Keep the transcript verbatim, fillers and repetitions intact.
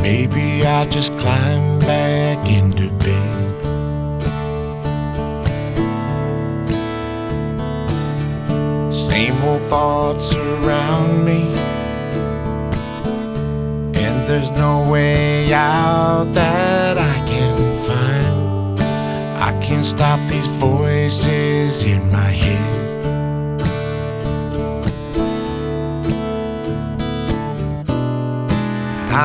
Maybe I'll just climb back into bed. Same old thoughts around me, and there's no way out that I can find. I can't stop these voices in my head.